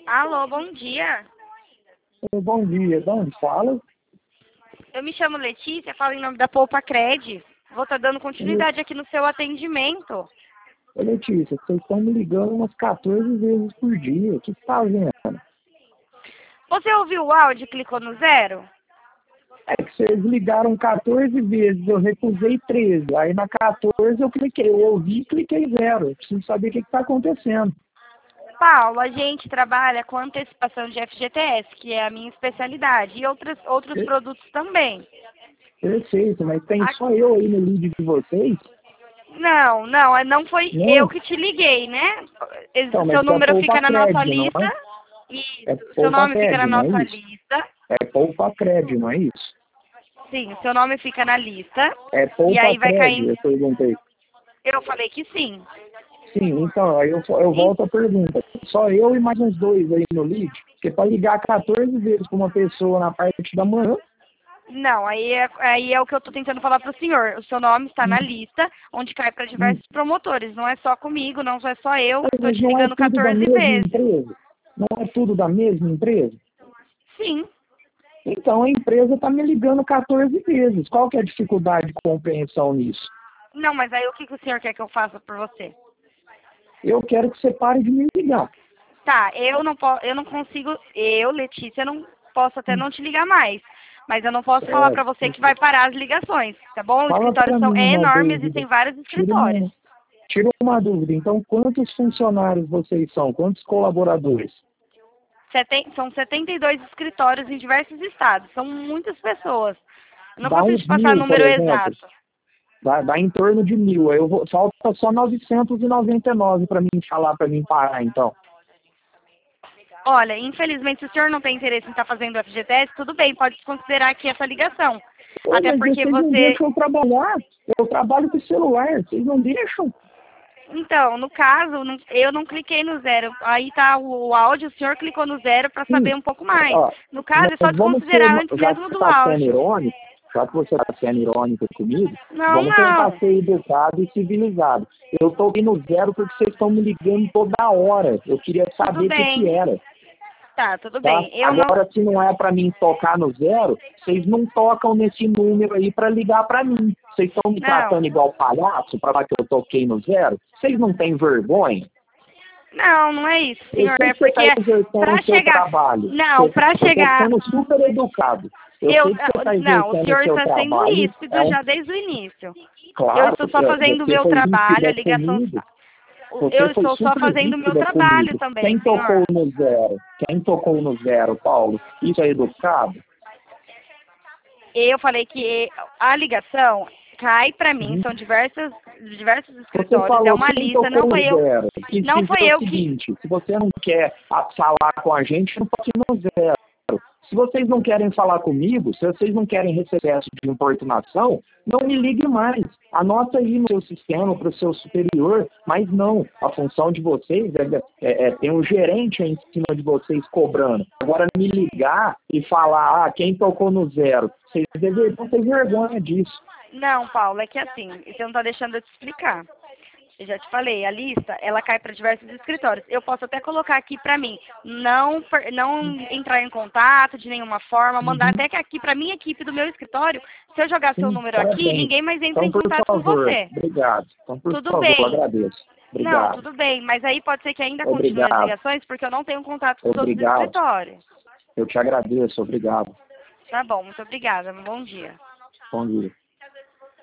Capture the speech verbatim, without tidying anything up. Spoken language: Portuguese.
Alô, bom dia. Bom dia, de onde fala? Eu me chamo Letícia, falo em nome da Poupa Cred. Vou estar dando continuidade aqui no seu atendimento. Ô Letícia, vocês estão me ligando umas quatorze vezes por dia. O que você tá vendo? Você ouviu o áudio e clicou no zero? É que vocês ligaram quatorze vezes, eu recusei treze. Aí na quatorze eu cliquei, eu ouvi e cliquei zero. Eu preciso saber o que está acontecendo. Paulo, a gente trabalha com antecipação de F G T S, que é a minha especialidade, e outros, outros produtos também. Perfeito, mas tem A... só eu aí no lead de vocês? Não, não, é- não foi Não? eu que te liguei, né? Então, Seu mas número é fica na nossa Poupa Cred, não lista. é? É Isso, seu Poupa nome fica Cred, na não é nossa isso? lista. É Poupa Cred, não é isso? Sim, seu nome fica na lista. É E Poupa aí vai Cred, caindo. eu perguntei. Eu falei que sim. Sim, então, aí eu, eu E- volto à pergunta. Só eu e mais uns dois aí no lead, porque para ligar quatorze vezes para uma pessoa na parte da manhã, Não, aí é, aí é o que eu estou tentando falar para o senhor. O seu nome está hum, na lista, onde cai para hum, diversos promotores. Não é só comigo, não é só eu que estou mas te não é ligando tudo da quatorze mesma vezes. empresa? Não é tudo da mesma empresa? Sim. Então a empresa está me ligando quatorze vezes. Qual que é a dificuldade de compreensão nisso? Não, mas aí o que, que o senhor quer que eu faça por você? Eu quero que você pare de me ligar. Tá, eu não posso, eu não consigo, eu, Letícia, não posso até Hum, não te ligar mais. Mas eu não posso falar para Certo. você que vai parar as ligações, tá bom? Os Fala escritórios para são mim é uma enormes, dúvida. existem vários Tira escritórios. uma, tira uma dúvida. Então, quantos funcionários vocês são? Quantos colaboradores? Seten- são setenta e dois escritórios em diversos estados. São muitas pessoas. Eu não Dá consigo uns te passar mil, por número exemplo. exato. Dá, dá em torno de mil. Aí eu vou, falta só novecentos e noventa e nove para mim falar, para mim parar, então. Olha, infelizmente, se o senhor não tem interesse em estar fazendo o F G T S, tudo bem, pode desconsiderar aqui essa ligação. Pô, Até mas porque vocês não você... deixam eu trabalhar. Eu trabalho com celular, vocês não deixam. Então, no caso, não- eu não cliquei no zero. Aí tá o, o áudio, o senhor clicou no zero para Sim, saber um pouco mais. ó, No caso, é só mas vamos ser, desconsiderar antes já que mesmo você do está sendo áudio. irônico, já que você está sendo irônico comigo, Não, vamos tentar não. ser educado e civilizado. Eu estou aqui no zero porque vocês estão me ligando toda hora. Eu queria Tudo saber o que, que bem. era. Tá, tudo Tá? bem. Eu não... Agora, se não é para mim tocar no zero, vocês não tocam nesse número aí para ligar para mim. Vocês estão me Não. tratando igual palhaço para falar que eu toquei no zero? Vocês não têm vergonha? Não, não é isso, Eu senhor. sei É que você está porque exercendo para o seu chegar... trabalho. Não, para Eu estou chegar... sendo super educado. Eu Eu, sei que você está não, o exercendo o senhor seu está sendo trabalho. ríspido É um, já desde o início. Eu claro, estou só fazendo o você meu foi trabalho, a ríspida ligação... comigo. Eu Você foi estou só super fazendo o meu ríspida trabalho comigo. também, Quem tocou senhor. no zero? Quem tocou no zero, Paulo? Isso é educado? Eu falei que a ligação cai para mim, Uhum. são diversas, diversos Você escritórios, é falou uma quem lista, não tocou foi no eu, zero. Quis não dizer foi o eu que... seguinte, se você não quer ah, falar com a gente, não toque no zero. Se vocês não querem falar comigo, se vocês não querem receber essa de importunação, não me ligue mais. Anota aí no seu sistema para o seu superior, mas não. A função de vocês é, é, é ter um gerente aí em cima de vocês cobrando. Agora, me ligar e falar, ah, quem tocou no zero, vocês deveriam ter vergonha disso. Não, Paulo, é que assim, você não está deixando eu te explicar. Eu já te falei, a lista, ela cai para diversos escritórios. Eu posso até colocar aqui para mim, não, per- não entrar em contato de nenhuma forma, mandar Uhum. até que aqui para minha equipe do meu escritório, se eu jogar seu Sim, número aqui, parabéns. ninguém mais entra Então, em por contato com favor, você. obrigado. Então, por Tudo favor, bem. agradeço. Não, Obrigado. tudo bem, mas aí pode ser que ainda continue as Obrigado. ligações, porque eu não tenho contato com os outros Obrigado. escritórios. Eu te agradeço. Obrigado. Tá bom, muito obrigada. Bom dia. Bom dia.